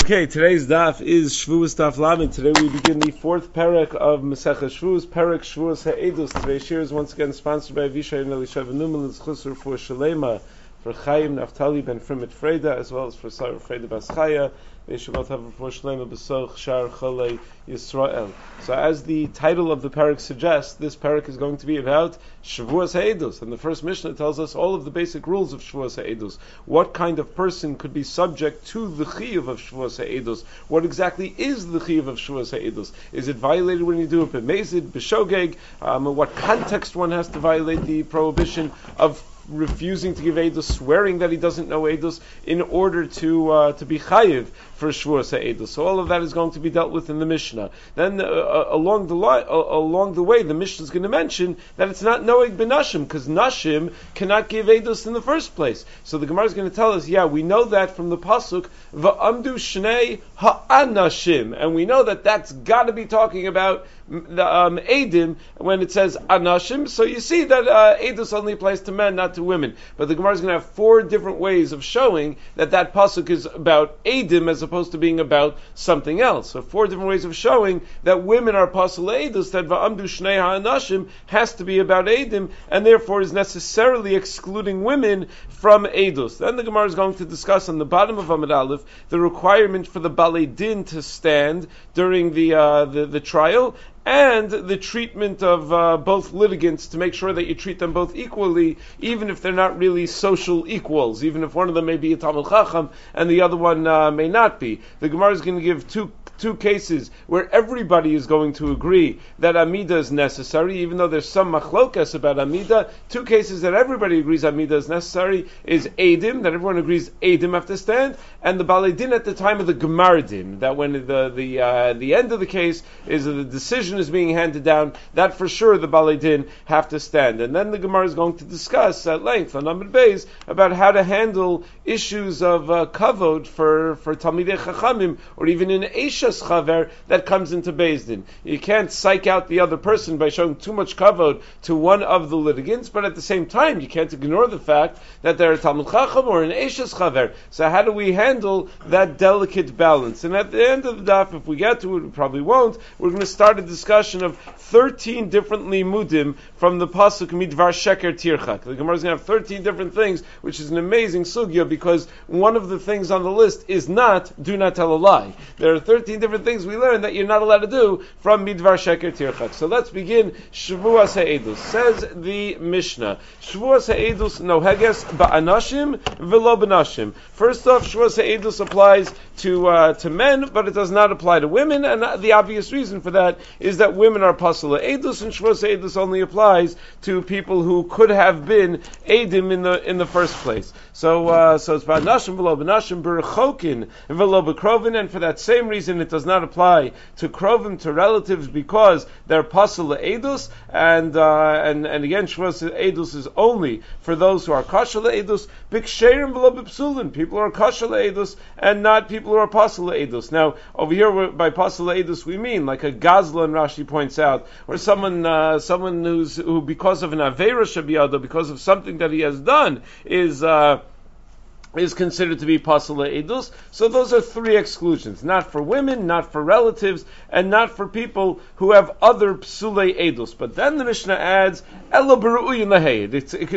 Okay, today's daf is Shvuas Daf Lamed. Today we begin the fourth parak of Masechah Shvuas, parak Shvuas HaEdus. Today's shir is once again sponsored by Avishai and Elisha Numal Chusur for Shalema, for Chaim Naftali ben Frimet Freda, as well as for Sarah Freda Bas Chaya. They should both have for Shalema B'soch Shar Cholei Yisrael. So as the title of the parak suggests, this parak is going to be about Shavuos HaEdus. And the first Mishnah tells us all of the basic rules of Shavuos HaEdus. What kind of person could be subject to the chiyuv of Shavuos HaEdus? What exactly is the chiyuv of Shavuos HaEdus? Is it violated when you do it b'mezid, b'shogeg? What context one has to violate the prohibition of refusing to give edus, swearing that he doesn't know edus, in order to be chayiv for Shavuos HaEdus. So all of that is going to be dealt with in the Mishnah. Then along the way, the Mishnah is going to mention that it's not noeg b'nashim, because nashim cannot give edus in the first place. So the Gemara is going to tell us, we know that from the pasuk va'amdu shnei ha'anashim, and we know that that's got to be talking about the edim when it says anashim. So you see that edus only applies to men, not to women. But the Gemara is going to have four different ways of showing that pasuk is about edim as opposed to being about something else. So four different ways of showing that women are pasul edus, that va'amdu shnei ha'anashim has to be about edim, and therefore is necessarily excluding women from edus. Then the Gemara is going to discuss on the bottom of Amud Aleph the requirement for the balei din to stand during the trial, and the treatment of both litigants, to make sure that you treat them both equally, even if they're not really social equals, even if one of them may be a Talmid Chacham and the other one may not be. The Gemara is going to give two cases where everybody is going to agree that Amida is necessary, even though there's some machlokas about Amida. Two cases that everybody agrees Amida is necessary is Eidim, that everyone agrees Eidim have to stand, and the Balei Din at the time of the Gemar Din, that when the end of the case is the decision is being handed down, that for sure the Balei Din have to stand. And then the Gemara is going to discuss at length on Amud Beis about how to handle issues of kavod for Talmidei Chachamim, or even in Eisha chaver that comes into Beis Din. You can't psych out the other person by showing too much kavod to one of the litigants, but at the same time you can't ignore the fact that they're a Talmid Chacham or an Eishes chaver. So how do we handle that delicate balance? And at the end of the daf, if we get to it, we probably won't, we're going to start a discussion of 13 different limudim from the pasuk midvar sheker tirchak. The Gemara is going to have 13 different things, which is an amazing sugya, because one of the things on the list is not do not tell a lie. There are 13 different things we learn that you're not allowed to do from midvar sheker tirchak. So let's begin. Shavuos HaEdus. Says the Mishnah, Shavuos HaEdus noheges ba'anashim v'lo b'nashim. First off, Shavuos HaEdus applies to men, but it does not apply to women, and the obvious reason for that is that women are pasul edus, and Shavuos HaEdus only applies to people who could have been edim in the first place. So it's ba'anashim v'lo b'nashim b'rechokin v'lo b'krovin, and for that same reason it does not apply to krovim, to relatives, because they're pasul edus, and again Shavuos HaEdus is only for those who are kashal edus, b'ksherim v'lo b'psulin, people who are kashal edus and not people who are pasul edus. Now over here by pasul edus we mean like a gazlan, Rashi points out, or someone who because of an aveira shabiyado, because of something that he has done, is considered to be pasul edus. So those are three exclusions: not for women, not for relatives, and not for people who have other psule edus. But then the Mishnah adds ela beru'uyin laheid.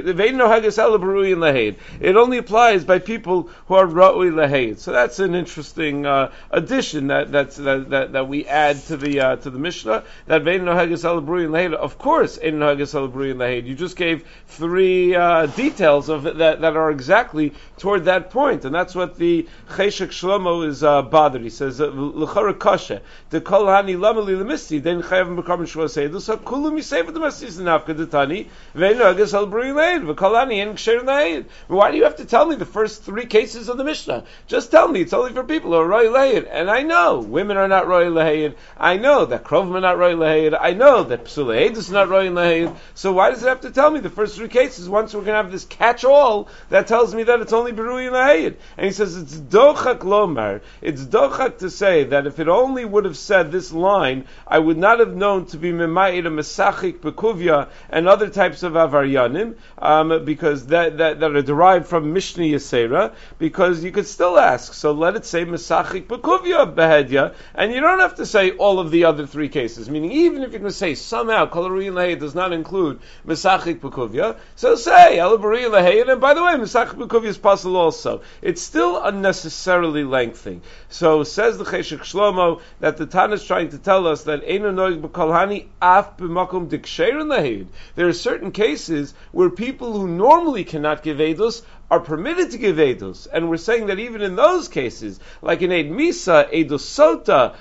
It only applies by people who are ra'ui laheid. So that's an interesting addition that we add to the Mishnah. That vein nohages ela beru'uyin laheid. Of course, ein nohages ela beru'uyin laheid. You just gave three details of that are exactly toward that point, and that's what the Cheshek Shlomo is bothered. He says, "L'chara kasha the kol hani lamali lemisti then chayavim b'karban Shavuos HaEdus hakulum yiseva the mastis nafka detani ve'enu agas al b'rui leid v'kol hani en ksher leid." Why do you have to tell me the first three cases of the Mishnah? Just tell me it's only for people who are roi leid, and I know women are not roi leid. I know that krovim are not roi leid. I know that psule edus is not roi leid. So why does it have to tell me the first three cases once we're going to have this catch-all that tells me that it's only b'rui ru'in lahayid. And he says it's dochak lomar. It's dochak to say that if it only would have said this line, I would not have known to be memayid a mesachik bekuvya and other types of avaryanim, because that are derived from Mishnah Yisera, because you could still ask. So let it say mesachik bekuvya behedya, and you don't have to say all of the other three cases. Meaning, even if you're going to say somehow kol ru'in lahayid does not include mesachik bekuvya, so say el ru'in lahayid, and by the way, mesachik bekuvya is possible also. It's still unnecessarily lengthy. So says the Cheshek Shlomo that the Tana is trying to tell us that eino noig b'kolhani af b'makom diksherin lahayid. There are certain cases where people who normally cannot give edus are permitted to give edus, and we're saying that even in those cases, like in Eid Misa, Edus Sota,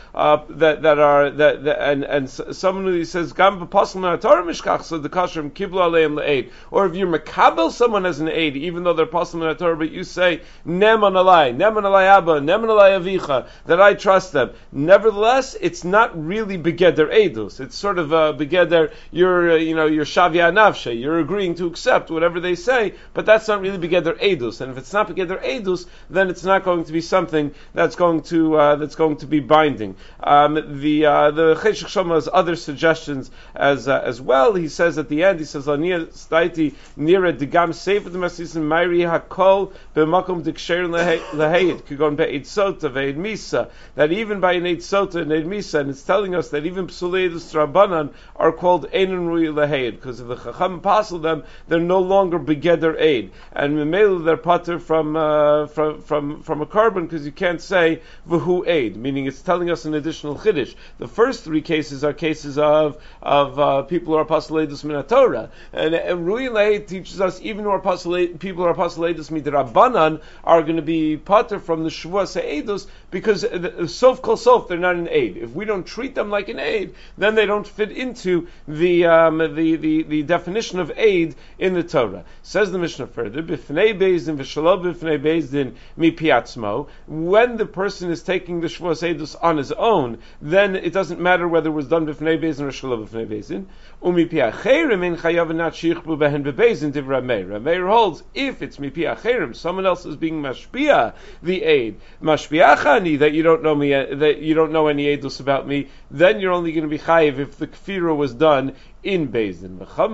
and someone who says Gam b'pasal min haTorah mishkach, so the kasher kiblu aleim le'ed, or if you're makabel someone as an aid, even though they're pasal min haTorah, but you say Neman alai Abba, Neman alai Avicha, that I trust them. Nevertheless, it's not really begeder edus. It's sort of begeder. You're shavia nafshe. You're agreeing to accept whatever they say, but that's not really begeder edus, and if it's not begeder edus, then it's not going to be something that's going to be binding. The Cheshek Shlomo has other suggestions as well. He says at the end, he says Lania staiti nira digam sefer demasisim mayri hakol b'makom diksher lahayid kigon be'ed sota ve'ed misa, that even by an eid sota and eid misa, and it's telling us that even psulei edus rabbanan are called einin rui lahayid, because if the chacham passel them, they're no longer begeder aid, and they're pater from a carbon, because you can't say v'hu aid, meaning it's telling us an additional chiddush. The first three cases are cases of people who are pasaledus min haTorah, and Ru'in Lahayid teaches us even who are people who are pasaledus midrabanan are going to be pater from the Shavuos Ha'edus, because sof kol sof they're not an aid. If we don't treat them like an aid, then they don't fit into the definition of aid in the Torah. Says the Mishnah further, b'fnei bezdin v'shalom b'fnei bezdin mi piatzmo. When the person is taking the Shavuos Ha'edus on his own, then it doesn't matter whether it was done b'fnei bezdin or shalom b'fnei bezdin. Umi piacherim in chayav not shichbu behen b'bezdin divrei Meir. Meir holds if it's mi piacherim, someone else is being mashpia the aid, mashpiachani, that you don't know me, that you don't know any edus about me, then you're only going to be chayiv if the kfira was done in Bezdin.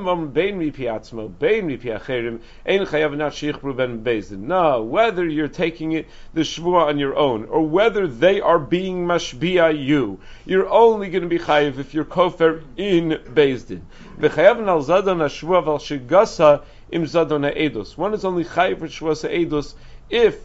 No, whether you're taking it the shvua on your own, or whether they are being mashbia you, you're only going to be chayiv if you're kofer in Bezdin. One is only chayiv for shvua edus if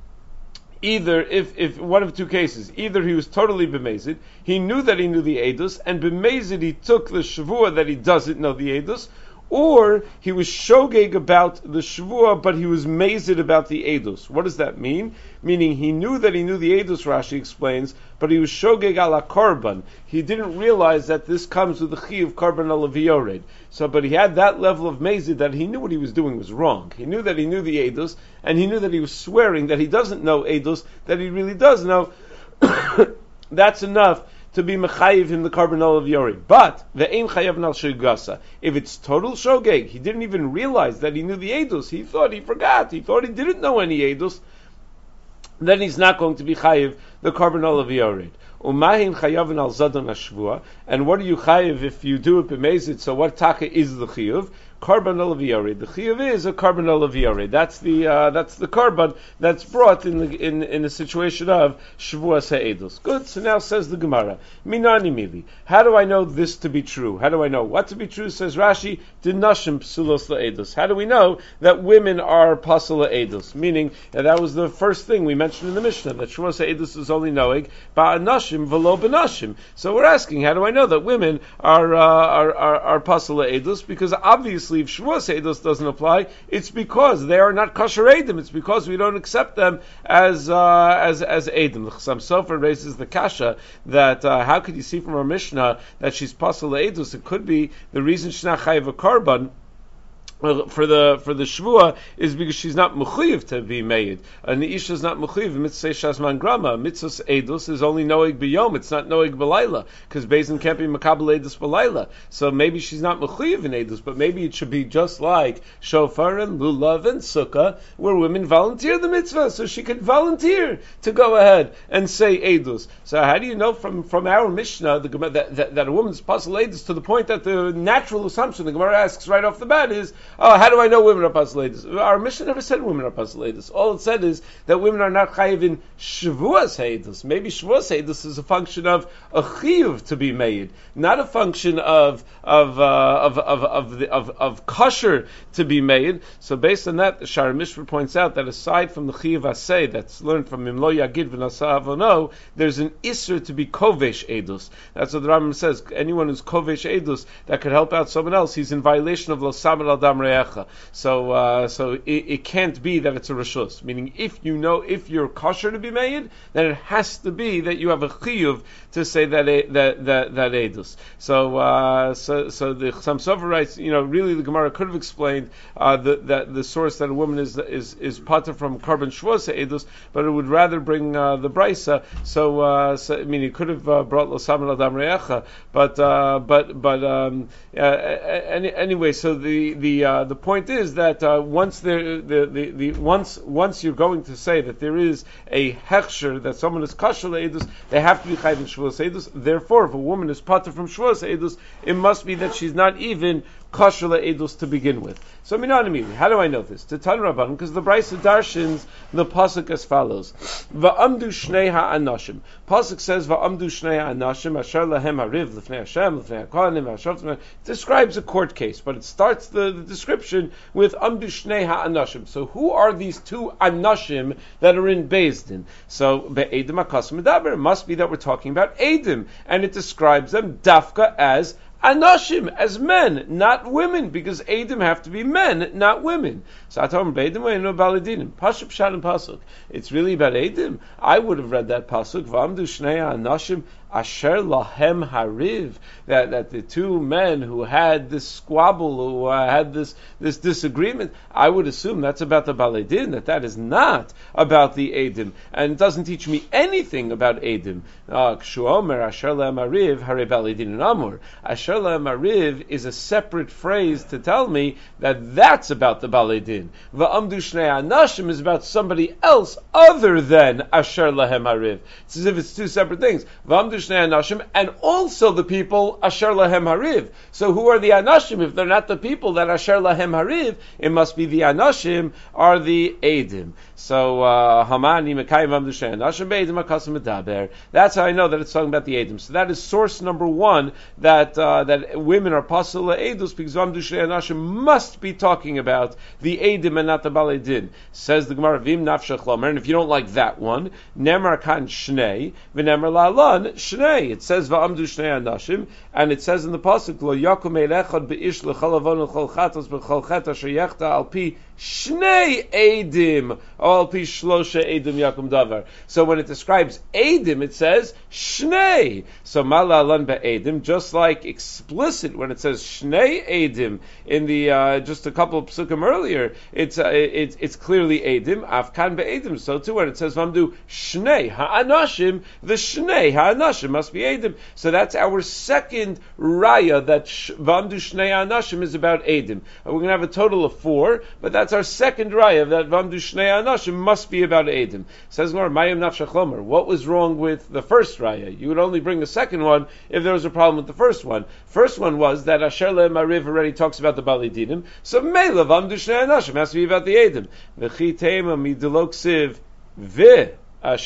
one of two cases, either he was totally bemazed, he knew that he knew the edus, and bemazed he took the shavua that he doesn't know the edus, or he was shogeg about the shavua, but he was mazed about the edus. What does that mean? Meaning he knew that he knew the edus, Rashi explains, but he was shogeg ala korban. He didn't realize that this comes with the chi of korban ala v'yored. So, but he had that level of mazid that he knew what he was doing was wrong. He knew that he knew the edus, and he knew that he was swearing that he doesn't know edus, that he really does know. That's enough to be mechayiv in the korban of Yori. But the ein chayav nal shegasa. If it's total shogeg, he didn't even realize that he knew the edus. He thought he forgot. He thought he didn't know any edus. Then he's not going to be chayiv the korban of Yori. Umahin chayavin al zadon hashvua. And what are you chayiv if you do it b'mezid? So what taka is the chiyuv? Korban olav. The chiyuv is a korban olav. That's the korban that's brought in the situation of Shavuos Ha'edus. Good. So now says the Gemara, Minani mili. How do I know this to be true? How do I know what to be true? Says Rashi, Dinashim psulos la'edus. How do we know that women are pasul la'edus? Meaning that was the first thing we mentioned in the Mishnah, that Shavuos Ha'edus is only knowing ba'anashim v'lo b'nashim. So we're asking, how do I know that women are pasul la'edus? Because obviously if Shavuos Ha'edus doesn't apply, it's because they are not kosher Eidim. It's because we don't accept them as Eidim. The Chassam Sofer raises the kasha that how could you see from our Mishnah that she's pasul Ha'edus? It could be the reason she's not chayiv a korban for the shvua is because she's not mechuyev to be made. And the isha is not mechuyev. Mitzvah shasman grama. Mitzvah edus is only noeg b'yom. It's not noeg b'layla, because Beis can't be makabel edus b'layla. So maybe she's not mechuyev in edus, but maybe it should be just like shofar and lulav and sukkah, where women volunteer the mitzvah, so she could volunteer to go ahead and say edus. So how do you know from our Mishnah that a woman's pasal edus to the point that the natural assumption the Gemara asks right off the bat is, oh, how do I know women are pasaledus? Our Mishnah never said women are pasaledus. All it said is that women are not chayiv in shvuas heidus. Maybe shvuas heidus is a function of a chiyuv to be made, not a function of kosher to be made. So based on that, the Shara Mishra points out that aside from the chiyuv asay that's learned from Imlo Yagid v'Nasa Avono, there's an isser to be kovesh edus. That's what the Rambam says. Anyone who's kovesh edus that could help out someone else, he's in violation of lo samer al dam re'echa. So it can't be that it's a reshus. Meaning, if you're kosher to be made, then it has to be that you have a chiyuv to say that edus. So the Chassam Sofer writes, really the Gemara could have explained the source that a woman is pater from carbon shvus edus, but it would rather bring the brisa. So I mean, he could have brought lo samer al dam re'echa, but anyway. So the point is that once you're going to say that there is a hechsher that someone is kosher le'edus, they have to be chayv in shvuas edus. Therefore, if a woman is pater from shvuas edus, it must be that she's not even kosher le'edus to begin with. So minanimi, how do I know this? To Tan Rabban, because the Brisa darshins the pasuk as follows: Va'amdu shnei ha'anashim. Pasuk says Va'amdu shnei ha'anashim asher lahem hariv lefnei Hashem lefnei hakohanim ha'shoftim. Describes a court case, but it starts the description with Amdu shnei ha'anashim. So who are these two anashim that are in Beis Din? So be'edim hakasim medaber. It must be that we're talking about edim, and it describes them dafka as anashim, as men, not women, because edim have to be men, not women. So atom be'edim ve'enu baladinim. Pasuk pshat and pasuk. It's really about edim. I would have read that pasuk. V'amdu shnei ha'anashim asher lahem hariv. That the two men who had this squabble, who had this disagreement, I would assume that's about the balei din, that is not about the edim, and it doesn't teach me anything about edim. Kshuomer asher lahem hariv hariv balei din amur. Asher lahem hariv is a separate phrase to tell me that that's about the balei din. Va'amdu shnei anashim is about somebody else other than asher lahem hariv. It's as if it's two separate things. Va'amdu shnei anashim, and also the people asher lahem hariv. So who are the anashim? If they're not the people that asher lahem hariv, it must be the anashim are the edim. So hamani mekayim v'amdu shnei anashim be'edim hakasim medaber. That's how I know that it's talking about the edim. So that is source number one, that women are pasul edus, because v'amdu shnei anashim must be talking about the edim and not the balei din. Says the Gemara, v'im nafshach lomer, and if you don't like that one, nemar kan shnei v'nemar la'alan shnei. It says va'amdu shnei anashim, and it says in the pasuk lo yakum elechad beish lechol avon lechol chatos b'chol chet asher yechta al pi shnei edim al pi shlosha edim yakum davar. So when it describes edim, it says shnei. So mala'alan be'edim, just like explicit when it says shnei edim in the just a couple of psukim earlier, it's clearly edim. Afkan be'edim. So too when it says v'amdu shnei ha'anashim, the shnei ha'anashim must be edim. So that's our second raya that v'amdu shnei ha'anashim is about edim. We're going to have a total of 4, but that's our second raya that v'amdu shnei ha'anashim must be about edim. Says Gemara, mayim nafshach lomer. What was wrong with the first raya? You would only bring the second one if there was a problem with the first one. First one was that asher lehem hariv already talks about the balei dinim, so meila v'amdu shnei ha'anashim has to be about the edim. V'chi tema midelo ksiv v'asher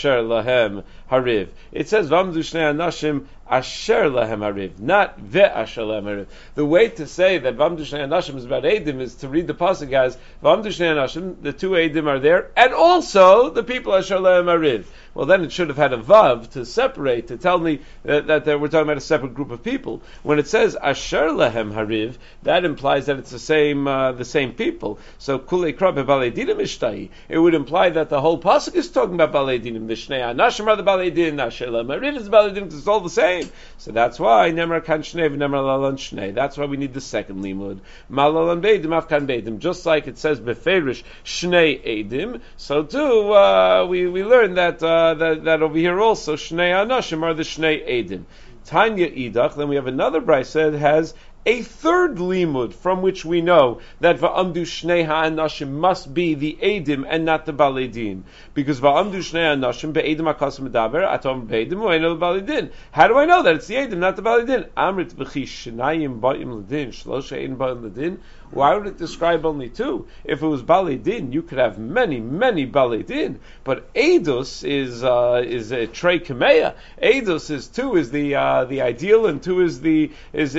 lahem hariv. It says v'amdu shnei anashim asher lahem hariv, not ve'asher lahem hariv. The way to say that v'amdu shnei anashim is about edim is to read the pasuk as v'amdu shnei anashim, the two edim are there, and also the people asher lahem hariv. Well, then it should have had a vav to separate, to tell me that we're talking about a separate group of people. When it says asher lahem hariv, that implies that it's the same people. So kulei krab balei dinim ishtai. It would imply that the whole pasuk is talking about balei dinim. The shnei anashim are the balei Balei Din, Nashela Mariv is Balei Din, because it's all the same. So that's why Nemar Kan Shnei v'Nemar Lalan Shnei. That's why we need the second limud. Malalan Beidim Afkan Beidim. Just like it says Beferish Shnei Eidim, so too we learn that that over here also Shnei Anashim are the Shnei Eidim. Tanya Idach. Then we have another brayso that has a third limud from which we know that va'amdu shnei ha'anashim must be the edim and not the balei din, because va'amdu shnei ha'anashim be'edim ha'kasim medaber atom be'edim u'eno balei din. How do I know that it's the edim, not the balei din? Amrit v'chi shnayim ba'im l'din shlosha ein ba'im l'din. Why would it describe only two? If it was balei din, you could have many balei din. But edus is a trei kameya. Edus is two is the ideal, and two is the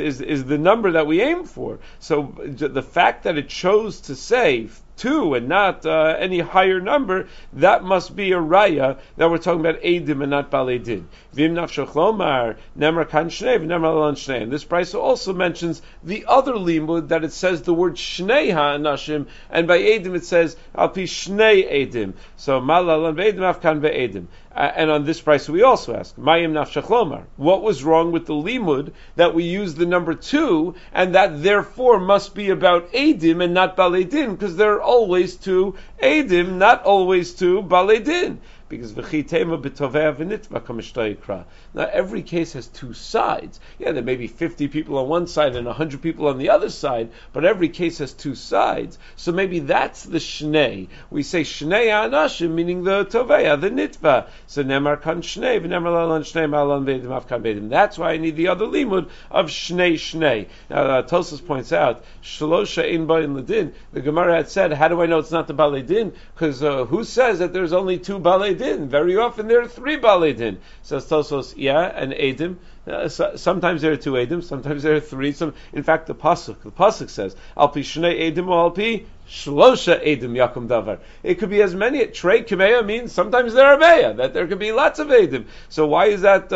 number that we aim for. So the fact that it chose to say two and not any higher number, that must be a raya that we're talking about edim and not balei din. Vim nafshach lomar nemar kan shnei v'nemar lalan shnei. And this brayso also mentions the other limud that it says the word shnei ha'anashim, and by edim it says al pi shnei edim. So malalan ve'edim afkan ve'edim. And on this price we also ask, Mayim nafshach lomar. What was wrong with the limud that we use the number 2 and that therefore must be about edim and not balei din, because there are always 2 edim, not always 2 balei din. Because v'chitema b'tovea v'nitva kamishta. Now every case has 2 sides. Yeah, there may be 50 people on one side and 100 people on the other side, but every case has 2 sides. So maybe that's the shnei. We say shnei anashim, meaning the tovea, the nitva. So nemar kan shnei v'nemar lalan shnei ma'alan v'edim afkan v'edim. That's why I need the other limud of shnei. Now Tosfos points out shlosha ein ba'in l'din. The Gemara had said, how do I know it's not the balei din? Because who says that there's only 2 balei din? Very often there are 3 balei din. Says Tosfos, yeah, and edim. Sometimes there are 2 edim, sometimes there are 3. In fact, the pasuk says, "Al pi shnei edim or al pi shlosha edim yakum davar." It could be as many. Trei kameya means sometimes there are meya, that there could be lots of edim. So why is that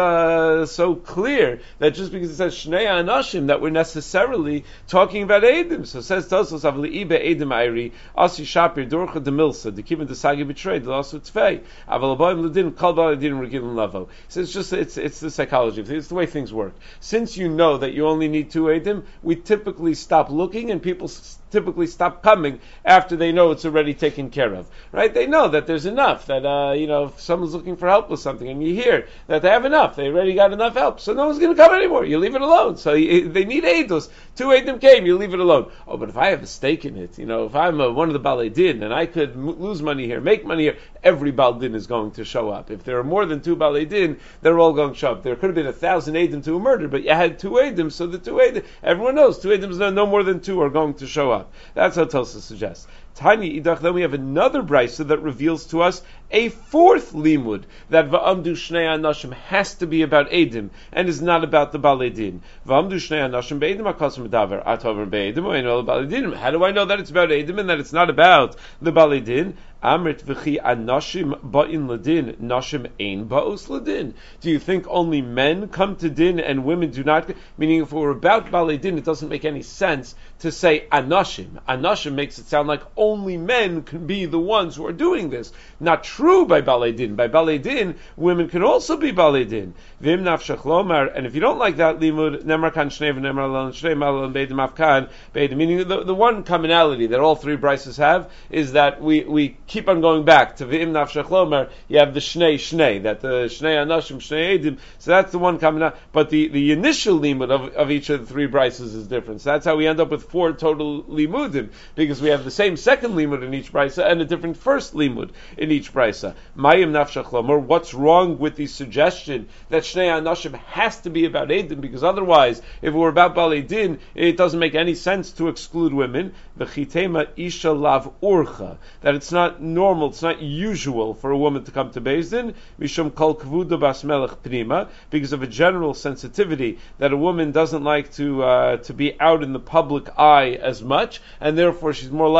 so clear that just because it says shnei anashim that we're necessarily talking about edim? So it says Tosfos avli ibe edim ayri asi shapir dorcha demilsa dekivin desagi betrayed also tfei aval aboim ledin kol balei din regilin lavo. So it's the psychology. It's the way things work. Since you know that you only need 2 edim, we typically stop looking and people typically stop coming after they know it's already taken care of. Right? They know that there's enough, that if someone's looking for help with something and you hear that they have enough, they already got enough help, so no one's going to come anymore. You leave it alone. So they need edus. 2 edim came, you leave it alone. Oh, but if I have a stake in it, if I'm one of the balei din and I could lose money here, make money here, every balei din is going to show up. If there are more than 2 balei din, they're all going to show up. There could have been 1,000 edim to a murder, but you had 2 edim, so the 2 edim, everyone knows 2 edim, no more than 2 are going to show up. That's how Tosfos suggests. Tiny idach. Then we have another brayso that reveals to us a 4th limud that va'amdu shnei anashim has to be about edim and is not about the balei din. Va'amdu shnei anashim be'edim hakasim medaver atover be'edim u'eno balei din. How do I know that it's about edim and that it's not about the balei din? Amrit v'chi anashim ba'in ladin, nashim ein ba'os ladin. Do you think only men come to din and women do not? Meaning, if we're about balei din, it doesn't make any sense to say anashim. Anashim makes it sound like only men can be the ones who are doing this. Not true by balei din. By balei din, women can also be balei din. Vim nafshach lomar. And if you don't like that limud, nemar kan shnei v'nemar lalan shnei malalan beidim afkan beidim. Meaning, the one commonality that all 3 braysos have is that we keep on going back to v'im nafshach lomar. You have the shnei, that the shnei anashim, shnei edim. So that's the one commonality. But the initial limud of each of the 3 braysos is different. So that's how we end up with 4 total limudim, because we have the same second limud in each brayso and a different first limud in each brayso. Mayim nafshach lomar. What's wrong with the suggestion that shnei anashim has to be about edim? Because otherwise, if it were about balei din, it doesn't make any sense to exclude women. V'chitema isha lav urcha. That it's not normal, it's not usual for a woman to come to Beis Din, mishum kol kvuda bas melech prima, because of a general sensitivity that a woman doesn't like to be out in the public eye as much, and therefore she's more likely to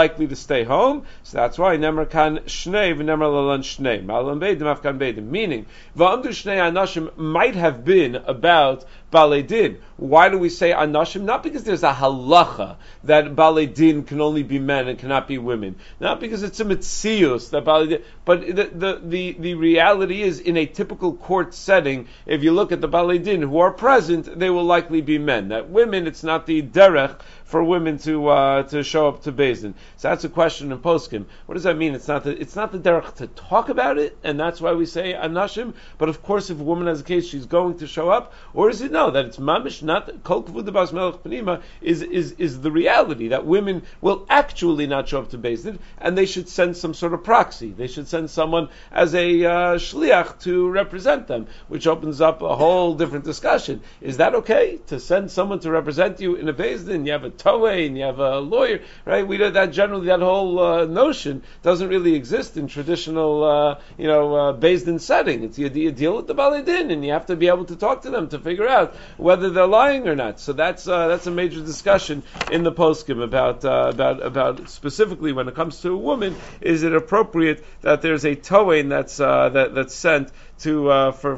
stay home. So that's why Nemar kan Shnei v'Nemar lalan Shnei. Ma'alam Beidim afkan Beidim. Meaning, va'amdu Shnei Anashim might have been about Balei Din. Why do we say Anashim? Not because there's a halacha that Balei Din can only be men and cannot be women. Not because it's a mitzius that Balei Din, but the reality is, in a typical court setting, if you look at the Balei Din who are present, they will likely be men. That women, it's not the derech for women to show up to Beis Din. So that's a question in poskim. What does that mean? It's not the derech to talk about it, and that's why we say Anashim. But of course, if a woman has a case, she's going to show up. Or is it no, that it's mamish, not kol kavud bas melech panima, is the reality that women will actually not show up to Beis Din, and they should send some sort of proxy. They should send someone as a shliach to represent them, which opens up a whole different discussion. Is that okay to send someone to represent you in a Beis Din? You have a toei and you have a lawyer, right? We know that generally that whole notion doesn't really exist in traditional, Beis Din setting. It's you deal with the Balei Din, and you have to be able to talk to them to figure out whether they're lying or not. So that's a major discussion in the poskim about specifically when it comes to a woman. Is it appropriate that there's a toein that's sent to for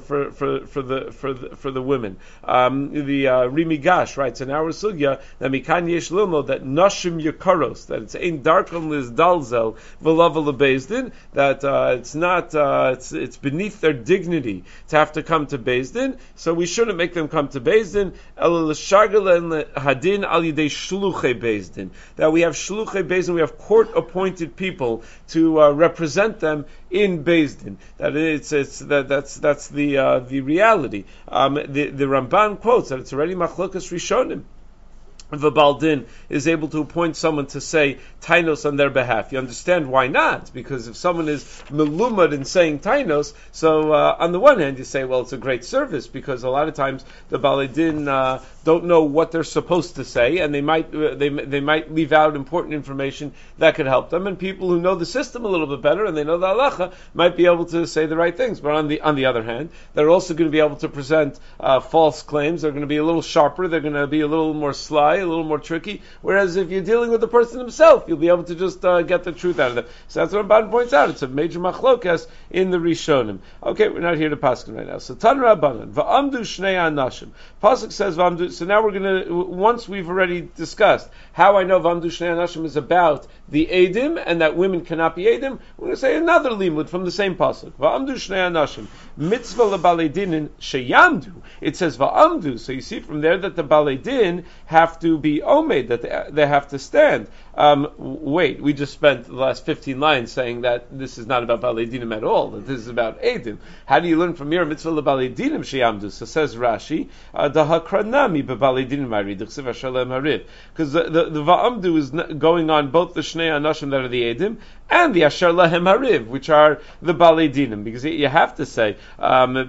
the women? The Rimi Gash writes in our sugya that mikan yesh lilmod that nashim yakaros, that it's ein darkon liz dalzel v'lava lebeis din, that it's not it's beneath their dignity to have to come to Beis Din, so we shouldn't make them come to Beis Din. El l'shargel hadin al yidei shluchei Beis Din, that we have shluchei Beis Din, we have court appointed people to represent them in Beis Din. That that's the reality. The Ramban quotes that it's already machlokas rishonim. If a Baldin is able to appoint someone to say Tainos on their behalf, you understand why not? Because if someone is melumad in saying Tainos, so on the one hand you say, well, it's a great service, because a lot of times the Baldin don't know what they're supposed to say, and they might leave out important information that could help them. And people who know the system a little bit better and they know the halacha might be able to say the right things. But on the other hand, they're also going to be able to present false claims. They're going to be a little sharper. They're going to be a little more sly, a little more tricky. Whereas if you're dealing with the person himself, you'll be able to just get the truth out of them. So that's what Ramban points out. It's a major machlokas in the Rishonim. Okay, we're not here to paskin right now. So Tan Rabbanan va'amdu shnei anashim. Pasuk says va'amdu. So now we're going to, once we've already discussed how I know va'amdu shnei anashim is about the edim and that women cannot be edim, we're going to say another limud from the same pasuk. Va'amdu shnei anashim mitzvah lebalei dinin sheyamdu. It says va'amdu. So you see from there that the balei din have to be omed, that they have to stand. Wait, we just spent the last 15 lines saying that this is not about balei dinim at all, that this is about edim. How do you learn from here mitzvah lebalei dinim sheyamdu? So says Rashi, dahakranami bebalei dinim harid d'chsiv hashalem harid, because the va'amdu is going on both the shnei anashim that are the edim and the asher lahem hariv, which are the balei dinim, because you have to say that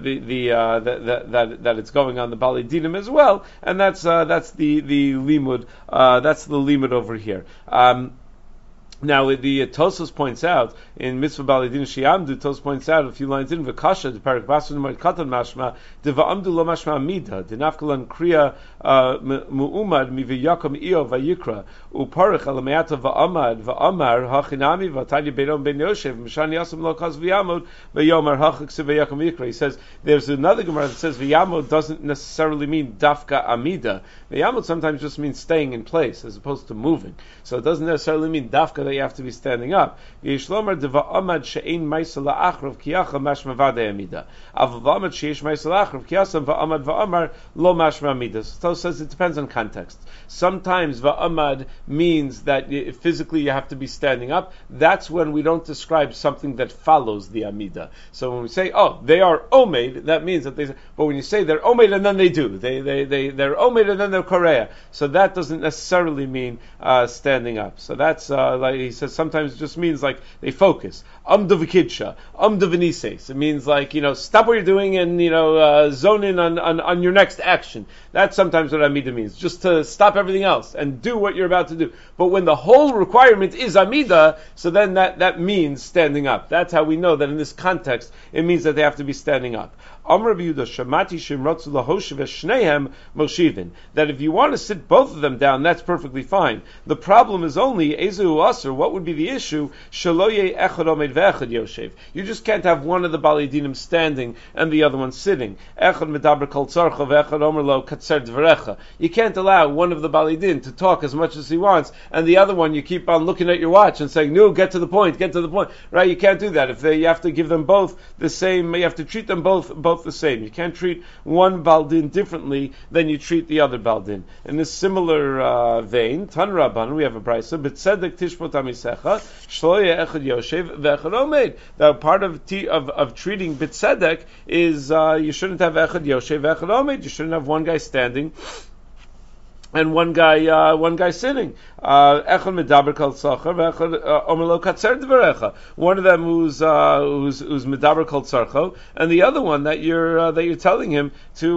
it's going on the balei dinim as well, and that's the limud. That's the limud over here. Now, the Tosos points out in Mitzvah Balei Din Sheyamdu, Tosos points out a few lines in V'kasha the parak Basun Moed Katan Mashma de Va'amdu Lo Mashma Mida de Nafkalan Kriya Mu'umad Mi V'Yakom Iyo V'Yikra Uparich Alamayata Va'amad Va'amar Hachinami V'Tanya Beirom Ben Yoshev Mishan Yasam Lo Kaz V'Yamod V'Yomar Hachik V'Yakom Yikra. He says there's another Gemara that says V'Yamod doesn't necessarily mean Dafka Amida. V'Yamod sometimes just means staying in place as opposed to moving. So it doesn't necessarily mean Dafka that you have to be standing up. Yishlomar deva'amad she'ein ma'isa la'achrav kiyacha mashma v'adei amida. Avavamad she'esh ma'isa la'achrav kiyasam va'amad va'amar lo mashma amida. So it says it depends on context. Sometimes va'amad means that physically you have to be standing up. That's when we don't describe something that follows the amida. So when we say, oh, they are omed, that means that they. But when you say they're omed and then they do, they're omed and then they're korea. So that doesn't necessarily mean standing up. So that's like he says, sometimes it just means like they focus. Amdavikidsha, amdavinises. It means like, stop what you're doing and, zone in on your next action. That's sometimes what Amida means. Just to stop everything else and do what you're about to do. But when the whole requirement is Amida, so then that means standing up. That's how we know that in this context, it means that they have to be standing up. Amar Rabbi Yehuda, Shamati Shimratzu Lahoshev Shnehem Moshivin. That if you want to sit both of them down, that's perfectly fine. The problem is only Ezu Aser. What would be the issue? Shaloye Echad Omed Ve'echad Yoshev. You just can't have one of the Bali Dinim standing and the other one sitting. Echad Medaber Kol Tzarcha Ve'echad Omer Lo Katzer Dvarecha. You can't allow one of the Bali Din to talk as much as he wants, and the other one you keep on looking at your watch and saying, "No, get to the point, right? You can't do that. You have to give them both the same. You have to treat them both the same. You can't treat one Baldin differently than you treat the other Baldin. In a similar vein, Tan Rabban, we have a brayso, B'tzedek tishpot amisecha, shloye echad yoshev ve'echad omed. Now, part of treating B'tzedek is you shouldn't have echad yoshev ve'echad omed. You shouldn't have one guy standing and one guy sitting. Echad medaber kol tzarcha, ve'echad omer lo katzer dvarecha. One of them who's medaber kol tzarcha, and the other one that you're telling him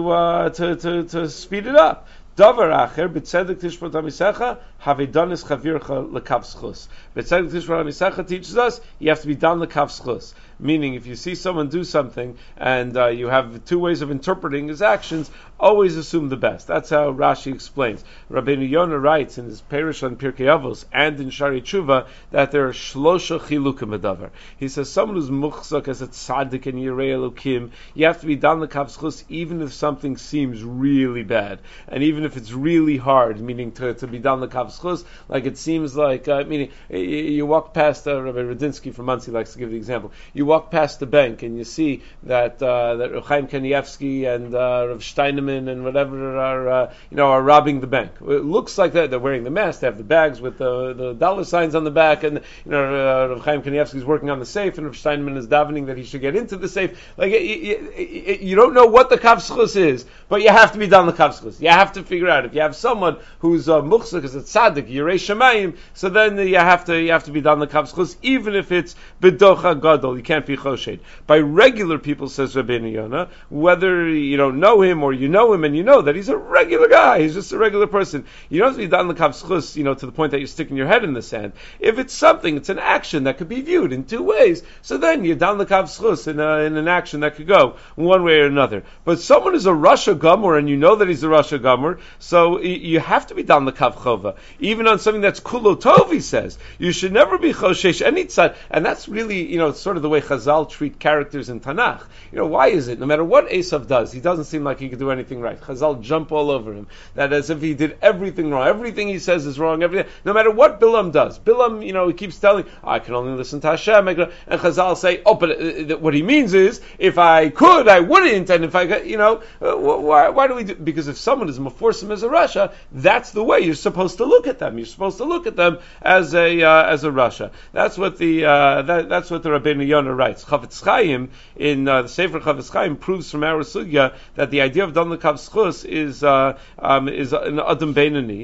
to speed it up. Davar acher b'tzedek tishpot amisecha havedanis chavircha lekav schus. B'tzedek tishpot amisecha teaches us you have to be done lekav schus. Meaning, if you see someone do something and you have two ways of interpreting his actions, always assume the best. That's how Rashi explains. Rabbeinu Yonah writes in his Perush on Pirkei Avos and in Shari Tshuva that there are shlosha chilukim medavar. He says someone who's muchzak as a tzaddik and yirei elokim, you have to be done lekav schus even if something seems really bad, and even if it's really hard, meaning to be done lekav schus, like it seems like, meaning you walk past Rabbi Radinsky from Monsey likes to give the example. You walk past the bank and you see that Rav Chaim Kanievsky and Rav Steinemann and whatever are robbing the bank. It looks like that they're wearing the mask. They have the bags with the dollar signs on the back, and Rav Chaim Kanievsky is working on the safe, and Rav Steinemann is davening that he should get into the safe. Like you don't know what the kav schus is, but you have to be done the kav schus. You have to figure out if you have someone who's muchzak as a tzaddik yirei shamayim, so then you have to be done the kav schus, even if it's bedocha gadol. You can't be choshed. By regular people, says Rabbeinu Yonah, whether you don't know him or you know him and you know that he's a regular guy, he's just a regular person, you don't have to be done the kav schus, to the point that you're sticking your head in the sand. If it's something, it's an action that could be viewed in two ways, so then you're down the kav schus in an action that could go one way or another. But someone is a Rasha Gomer and you know that he's a Rasha Gomer, so you have to be down the kav chova. Even on something that's kulo tov, he says, you should never be choshesh any tzad, and that's really, sort of the way Chazal treat characters in Tanakh. Why is it? No matter what Esav does, he doesn't seem like he could do anything right. Chazal jump all over him. That as if he did everything wrong. Everything he says is wrong. No matter what Bilam does. Bilam, he keeps telling, I can only listen to Hashem. And Chazal say, but what he means is, if I could, I wouldn't. And if I could, why do we do? Because if someone is meforsim as a Rasha, that's the way you're supposed to look at them. You're supposed to look at them as a Rasha. That's what the Rabbeinu Yonah writes. Chavetz Chaim in the Sefer Chavetz Chaim proves from our sugya that the idea of dan lekav schus is an adam beinani,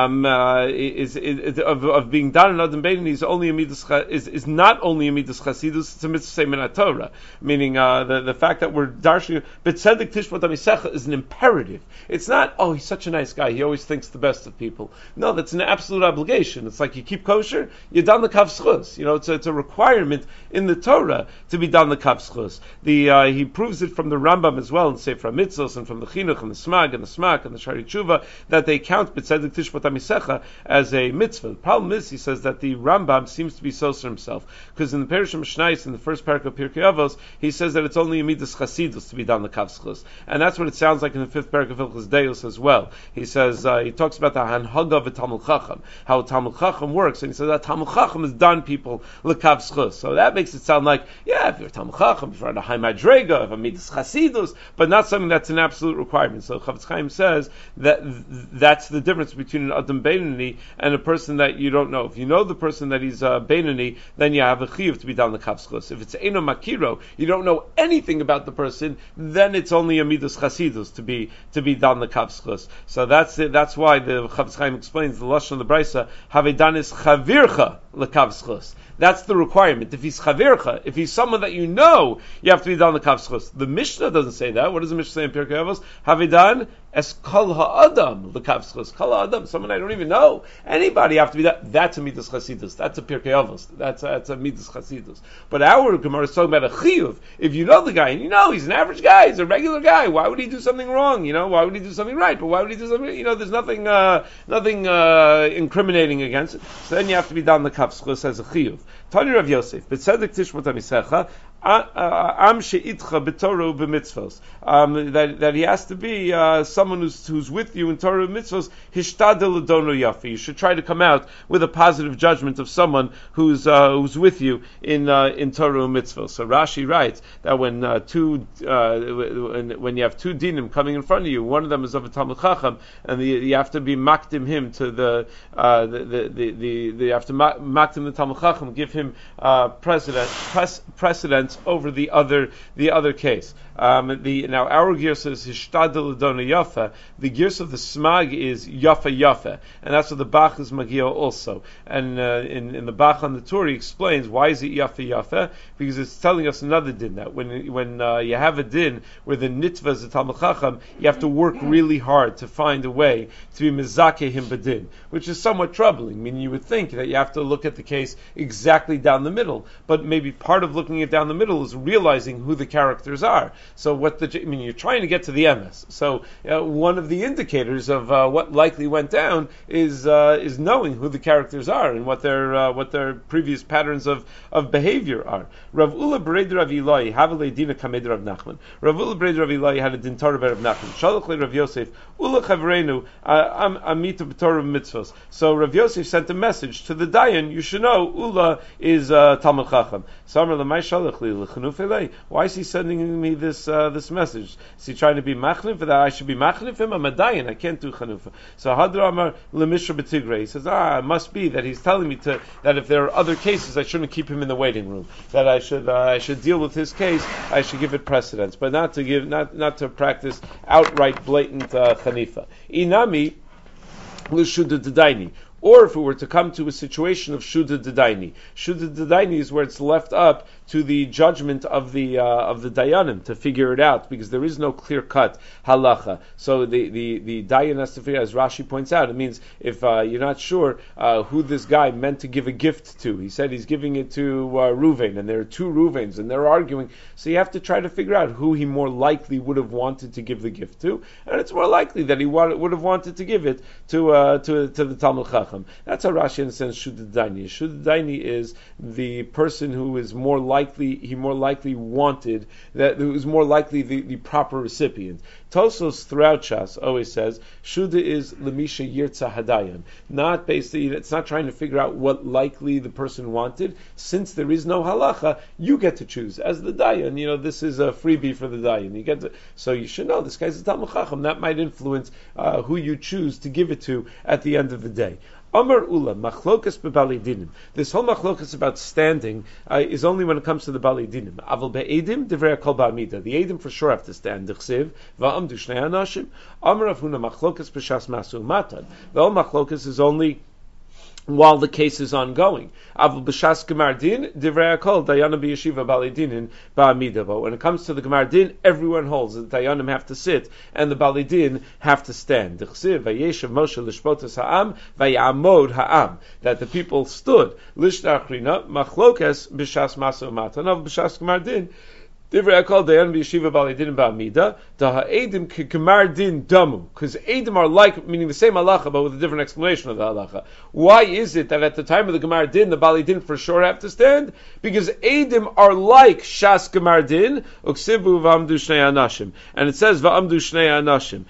of being done in adam beinani is only a midas is not only a midas chasidus, it's a mitzvah min Torah, meaning the fact that we're darshan b'tzedek tishpot amisecha is an imperative. It's not, he's such a nice guy, he always thinks the best of people. No, that's an absolute obligation. It's like you keep kosher, you're dan lekav schus. It's a requirement in the Torah to be done the kav schus. He proves it from the Rambam as well in Sefer Mitzvos and from the Chinuch and the Smag and the Smak and the Shari Tshuva that they count b'tzedek tishpot amisecha as a mitzvah. The problem is, he says that the Rambam seems to be soser himself, because in the Perush Mishnais in the first parak of Pirkei Avos he says that it's only a midas chasidus to be done the kav schus, and that's what it sounds like in the fifth parak of Hilchos Deus as well. He says he talks about the hanhaga v'talmud chacham, how talmud chacham works, and he says that talmud chacham is done people lekav schus. So that makes it sound like, if you're talmud chacham, if you're at a high madrega, if a midas chasidus, but not something that's an absolute requirement. So Chavetz Chaim says that that's the difference between an adam beinani and a person that you don't know. If you know the person that he's beinani, then you have a chiyuv to be done the kav schus. If it's eino makiro, you don't know anything about the person, then it's only a midas chasidus to be done the kav schus. So that's it. That's why the Chavetz Chaim explains the lashon of the brisa havedanis chavircha lekav schus. That's the requirement. If he's chavircha, If he's someone that you know, you have to be dal the kav schus. The Mishnah doesn't say that. What does the Mishnah say in Pirkei Avos? Havidan es kol ha'adam l'kav schus. Kol ha'adam, someone I don't even know. Anybody have to be that. That's a midas chasidus. That's a Pirkei Avos. That's a midas chasidus. But our Gemara is talking about a chiyuv. If you know the guy and you know he's an average guy, he's a regular guy, why would he do something wrong? Why would he do something right? But why would he do something? There's nothing incriminating against it. So then you have to be down the kav schus as a chiyuv. Tani Rav Yosef, b'tzedek tishmot hamisecha, am she'itcha b'torah b'mitzvos. That he has to be someone who's with you in Torah mitzvos. Hishtadel l'dono yafi. You should try to come out with a positive judgment of someone who's with you in Torah mitzvos. So Rashi writes that when you have two dinim coming in front of you, one of them is of a Talmud Chacham, and you have to be makdim him to the you have to makdim the Talmud Chacham, give him precedence over the other case. Now our girsa is hishtadel l'dona yafa. The girsa of the smag is yafa yafa, and that's what the Bach is magia also. And in the Bach on the Torah he explains why is it yafa yafa, because it's telling us another din, that when you have a din where the nitva is a Talmud Chacham, you have to work really hard to find a way to be mezakeh him b'din, which is somewhat troubling. I mean, you would think that you have to look at the case exactly down the middle, but maybe part of looking at down the middle is realizing who the characters are. So you're trying to get to the emes. So one of the indicators of what likely went down is knowing who the characters are and what their previous patterns of behavior are. Rav Ula Bered Rav Ilai Havale Dina Kamed Rav Nachman. Rav Ula Bered Rav Ilai had a din Torah Rav Nachman. Shalach le Rav Yosef Ula Chavrenu Amita B'Torah Mitzvos. So Rav Yosef sent a message to the Dayan. You should know Ula is Talmud Chacham. Why is he sending me this message? Is he trying to be machnif that I should be machnif him? I'm a dayan, I can't do chanufa. So Hadra Amar Lemishra B'Tigrei. He says, it must be that he's telling me that if there are other cases, I shouldn't keep him in the waiting room. That I should deal with his case. I should give it precedence, but not to practice outright blatant chanifa. Inami l'shuda d'daini. Or if it were to come to a situation of Shuda D'Daini. Shuda D'Daini is where it's left up to the judgment of the Dayanim to figure it out, because there is no clear-cut halacha. So the Dayan has to figure out, as Rashi points out, it means if you're not sure who this guy meant to give a gift to. He said he's giving it to Ruvain, and there are two Ruvains, and they're arguing. So you have to try to figure out who he more likely would have wanted to give the gift to, and it's more likely that he would have wanted to give it to the Talmud Chacham. That's how Rashi understands Shuda Daini. Shuda Daini is the person who is more likely wanted, who is more likely the proper recipient. Tosos throughout Shas always says Shuda is Lemisha Yirtza Hadayan. Not basically, it's not trying to figure out what likely the person wanted. Since there is no halacha, you get to choose. As the Dayan, this is a freebie for the Dayan. So you should know this guy's a Talmud Chacham. That might influence who you choose to give it to at the end of the day. Amar Ula, machlokas b'balei dinim. This whole machlokas about standing is only when it comes to the balei dinim. Aval be'edim, divrei kol ba'amida. The edim for sure have to stand. D'chsev, va'amdu shnei anashim. Amar Rav Huna, machlokas b'shas masu matan. The whole machlokas is only while the case is ongoing. Aval b'shas gemar din, divrei kol dayana b'yeshiva balei dinin ba'amida. But when it comes to the gemar din, everyone holds that the dayanim have to sit and the balei din have to stand. D'chsev, vayeshav Moshe lishpotas ha'am, vayamod ha'am. That the people stood. Lishnachrina, machlokas b'shas masu matan, aval b'shas gemar din. Divrei Akol Dayan B'Yeshiva Balei Din Ba'amida. The Ha'edim K'Gemar Din Damu, because Edim are like, meaning the same halacha, but with a different explanation of the halacha. Why is it that at the time of the Gemar Din, the Balei Din for sure have to stand? Because Edim are like Shas Gemar Din, Uksibu V'Amdu Shnei Anashim, and it says V'Amdu Shnei Anashim.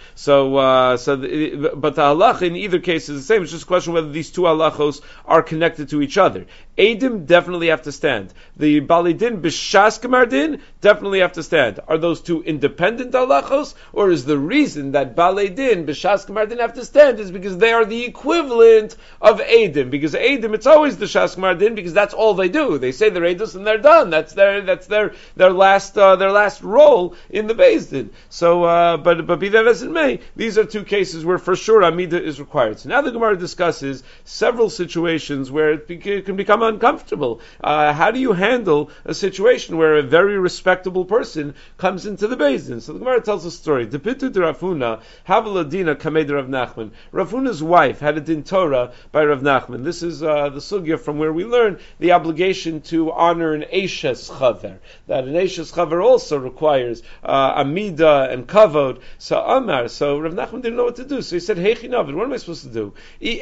But the halacha in either case is the same. It's just a question whether these two halachos are connected to each other. Edim definitely have to stand. The Balei Din B'Shas Gemar Din definitely have to stand. Are those two independent halachos, or is the reason that Balei Din b'Shas Gemar Din have to stand is because they are the equivalent of Eidim? Because Eidim, it's always the Shas Gemar Din, because that's all they do. They say their Eidus and they're done. That's their last role in the Beis Din. So, but be that as it may, these are two cases where for sure Amida is required. So now the Gemara discusses several situations where it can become uncomfortable. How do you handle a situation where a very respectable person comes into the Beis Din? So the Gemara tells a story. Depitu de Rafuna, Havaladina Kamed Rav Nachman. Rafuna's wife had a din Torah by Rav Nachman. This is the sugya from where we learn the obligation to honor an Eishes Chaver. That an Eishes Chaver also requires Amida and Kavod. So Rav Nachman didn't know what to do. So he said, Hey Chinavid, what am I supposed to do?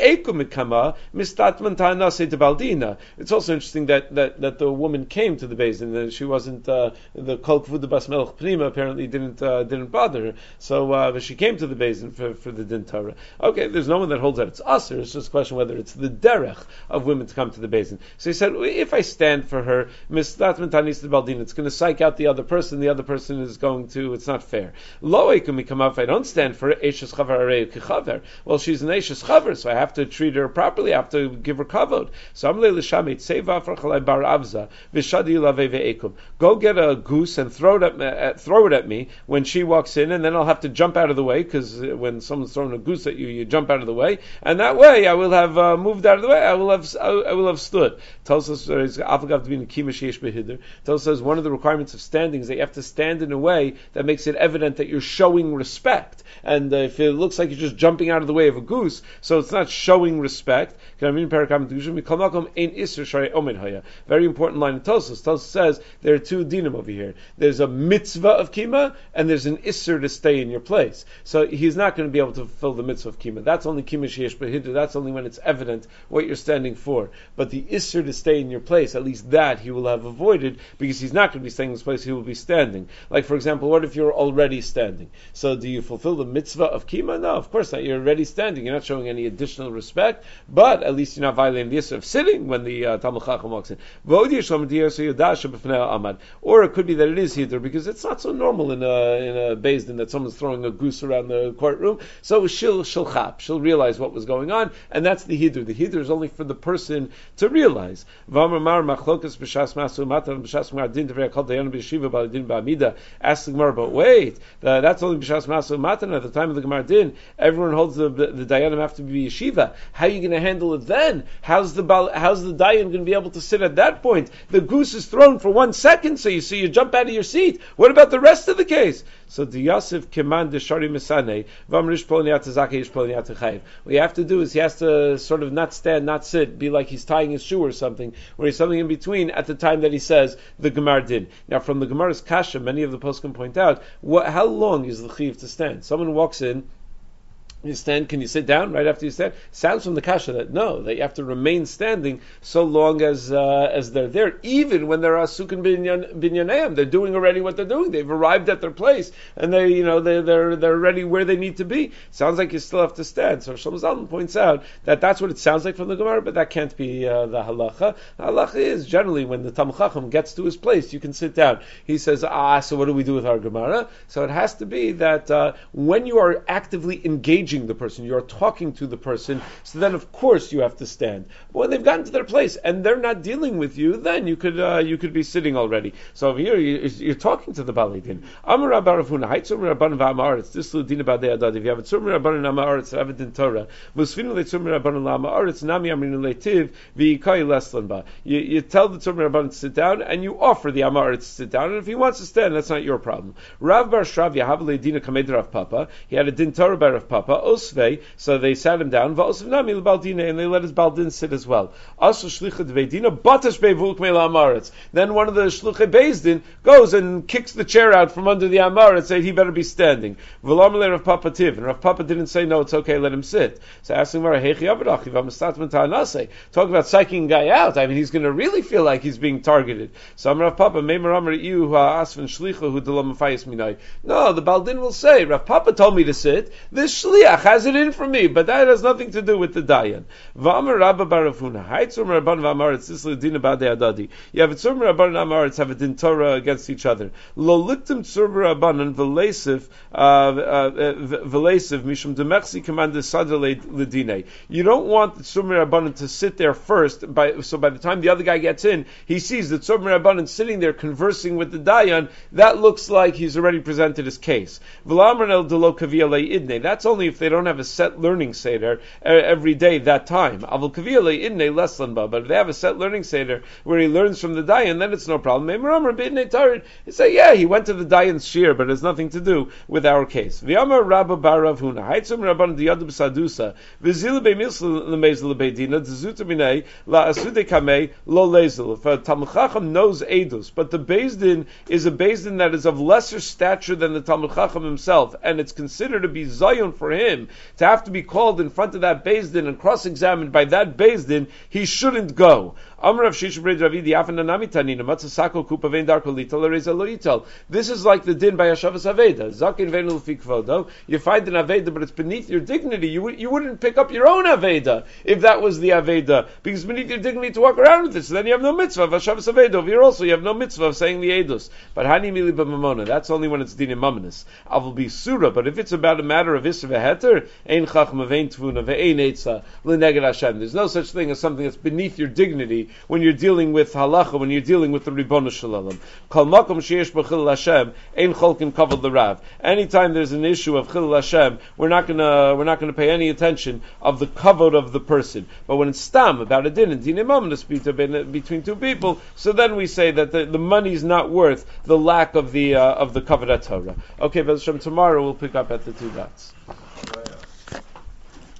It's also interesting that the woman came to the Beis Din, and she wasn't the Kol Kvud Bas Melech Prima apparently didn't bother her. So but she came to the Beis Din for the Din Torah. Okay, there's no one that holds that it's usher. It's just a question whether it's the derech of women to come to the Beis Din. So he said, if I stand for her, Mistat Mentanis to Baldin, it's going to psych out the other person. The other person is going to. It's not fair. Lo Eikum Mikama, if I don't stand for Eishes Chaver Arei Kichaver. Well, she's an Eishes Chaver, so I have to treat her properly. I have to give her kavod. So I'm le'lishamit seva farchalai bar avza v'shadi lavei ve'ekum. Go get a goose and throw it at me when she walks in, and then I'll have to jump out of the way, because when someone's throwing a goose at you, you jump out of the way, and that way I will have moved out of the way. I will have stood. Tells us one of the requirements of standing is that you have to stand in a way that makes it evident that you're showing respect. And if it looks like you're just jumping out of the way of a goose, so it's not showing respect. Very important line in Tosfos. Tosfos says there are two dinim over here. There's a mitzvah of kima, and there's an isser to stay in your place. So he's not going to be able to fulfill the mitzvah of kima. That's only kima sheyesh b'hiddur. That's only when it's evident what you're standing for. But the isser to stay in your place, at least that he will have avoided, because he's not going to be staying in his place. He will be standing. Like, for example, what if you're already standing? So do you fulfill the mitzvah of kima? No, of course not. You're already standing. You're not showing any additional respect, but at least you're not violating the issue of sitting when the Talmud Chacham walks in. Or it could be that it is Hiddur, because it's not so normal in a Beis Din that someone's throwing a goose around the courtroom. So she'll realize what was going on, and that's the Hiddur. The Hiddur is only for the person to realize. Ask the Gemara, but wait, that's only B'Shas Masu Matan. At the time of the Gemara Din, everyone holds the Dayanim have to be yeshiva. How are you going to handle it then? How's the Dayan going to be able to sit at that point? The goose is thrown for 1 second, so you jump out of your seat. What about the rest of the case? So the Yosef Keman de Shari Misane Vamrish Poliniatazake Poliniatachayev. What you have to do is he has to sort of not stand, not sit, be like he's tying his shoe or something, where he's something in between at the time that he says the Gemara Din. Now, from the Gemara's Kasha, many of the poskim point out, how long is the Chiv to stand? Someone walks in, you stand, can you sit down right after you stand? Sounds from the kasha that you have to remain standing so long as they're there, even when they're asukin binyaneim. They're doing already what they're doing. They've arrived at their place, and they're ready where they need to be. Sounds like you still have to stand. So Shlomo Zalman points out that that's what it sounds like from the Gemara, but that can't be the halacha. The halacha is generally when the Talmud Chacham gets to his place, you can sit down. He says, so what do we do with our Gemara? So it has to be that when you are actively engaging the person, you're talking to the person, so then of course you have to stand. But when they've gotten to their place and they're not dealing with you, then you could be sitting already. So over here you're talking to the Balei Din. Amar Rabba Ravuna, Haitzum Rabban v'Amaretz, Dislu Din Badei Adad. If you have a Tzum Rabban Amaretz, have a Din Torah. Musfinu leTzum Rabban Amaretz, Nami Amrinu leTiv v'Yikai Leslan Ba. You tell the Tzum Rabban to sit down, and you offer the Amaretz to sit down, and if he wants to stand, that's not your problem. Rav Bar Shravya Havale Dina Kamed Rav Papa. He had a Din Torah by Rav Papa. Osvei, so they sat him down. Va'osv Nami l'Baldina, and they let his Baldin sit as well. Also Shlicha Dveidina Batash Beivulk Meila Amaretz. Then one of the Shluchei Beis Din goes and kicks the chair out from under the Amaretz and said he better be standing. V'lamale Rav Papa Tiv, and Rav Papa didn't say no, it's okay, let him sit. So asking Mara Hechi Avadach, V'Mastat Ta'anase. Talk about psyching a guy out. I mean, he's going to really feel like he's being targeted. So Rav Papa Meimer Amar Iu Asvan Shlicha Hu Delam Mafayis Minai. No, the Baldin will say, Rav Papa told me to sit. This Shliach has it in for me, but that has nothing to do with the Dayan. V'amar Rabba Barafuna, Haitzum Rabban v'Amaretz, Dislu Dina Badei Adadi. You have a Tzum Rabban and Amaretz have a Din Torah against each other. Lo Liktim Tzum Rabban and V'leisiv Mishum Demechsi Commander Sadr Ledine. You don't want the Tzum Rabban to sit there first, so by the time the other guy gets in, he sees the Tzum Rabban sitting there conversing with the Dayan. That looks like he's already presented his case. V'lamar El Delo Kavia Le Idne. That's only if if they don't have a set learning seder every day that time. Avol kaviyale inne leslanba, but if they have a set learning seder where he learns from the dayan, then it's no problem. He say, yeah, he went to the dayan's shir, but it has nothing to do with our case. V'yamar Rabba bar Rav Huna, haitzum rabban diyadu b'sadusa, v'zil be'milsel lemezel lebeidina, d'zuta minei, la asude kamei, lo lezel. If a Talmud Chacham knows edus, but the Beis Din is a Beis Din that is of lesser stature than the Talmud Chacham himself, and it's considered to be Zion for him to have to be called in front of that Beis Din and cross-examined by that Beis Din, he shouldn't go. This is like the din by Hashavas Aveda. Zakin venu l'fikvodo. You find an Aveda, but it's beneath your dignity. You wouldn't pick up your own Aveda if that was the Aveda, because it's beneath your dignity to walk around with it. So then you have no mitzvah of Hashavas Aveda. Over here also you have no mitzvah of saying the Eidos. But Hani Mili B'Mamona, that's only when it's din Mamonis. Avul be Surah, but if it's about a matter of Isra v'Heter, Ein Chachma Vein Tvuna Ve'ein Eitza L'Neged Hashem. There's no such thing as something that's beneath your dignity when you're dealing with halacha, when you're dealing with the Ribono Shel Olam. Kol makom sheyesh bo chilul Hashem, ein cholkin kavod l'Rav. Anytime there's an issue of chilul Hashem, we're not gonna pay any attention of the kavod of the person. But when it's stam about a din and din imam between two people, so then we say that the money's not worth the lack of the kavod Torah. Okay, but tomorrow we'll pick up at the two dots.